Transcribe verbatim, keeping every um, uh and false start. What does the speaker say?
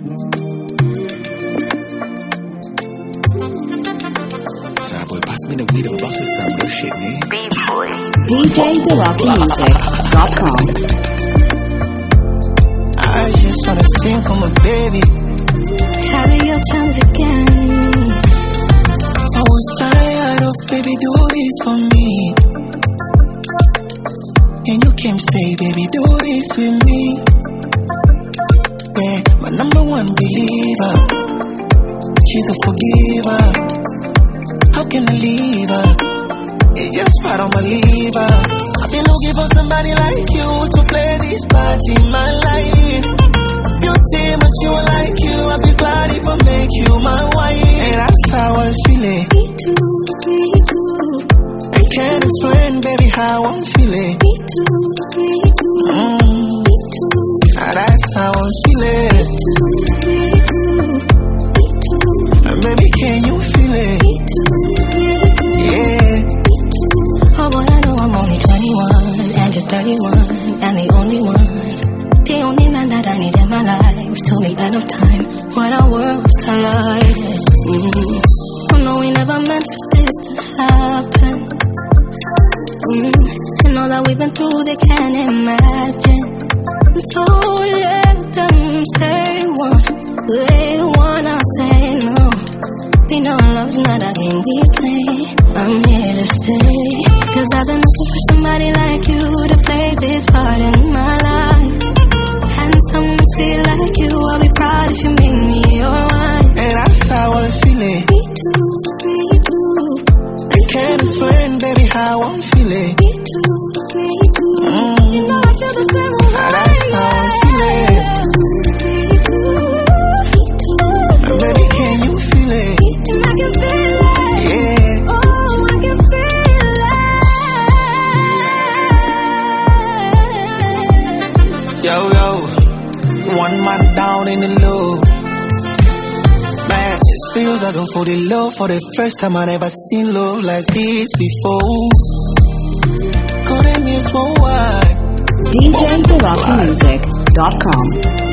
Sorry, boy, pass me the weed. I'm about to some real shit, man. D J Derocky Music dot com. I just wanna sing for my baby. Having your times again. I was tired of baby do this for me. And you came say baby do this with me. Yeah, my number one believer. She the forgiver. How can I leave her? It's just part of my liver. I've been looking for somebody like you to play this part in my life. Beauty, but you like you. I'll be glad if I make you my wife. And that's how I'm feeling. Me too, me too. I can't explain, baby, how I'm feeling. Me too, me too. Mm. Me too. And that's how I'm feeling. Me too, me too. And baby, can you feel it? Me too, me too. Yeah. Oh boy, I know I'm only twenty-one and you're thirty-one and the only one, the only man that I need in my life till the end of time when our worlds collide. Mm. Oh no, we never meant for this to happen. Mm. And all that we've been through, they can't imagine. So let them say what they wanna say. No, we know love's not a game we play. I'm here to stay, cause I've been looking for somebody like you to play this part in my life. And someone sweet like you, I'll be proud if you make me your wife. And that's how I'm feeling. Me too, me too. I can't explain, baby, how I'm feeling. Me too, me too. Mm. You know I feel the same way. And that's how I'm feeling. Me too, me too. And baby, can you feel it? And I can feel it. Yeah. Oh, I can feel it. Yo, yo, one man down in the low. Man, it feels like I'm for the love for the first time. I never seen love like this before. Couldn't miss one word. D J Derocky Music dot com.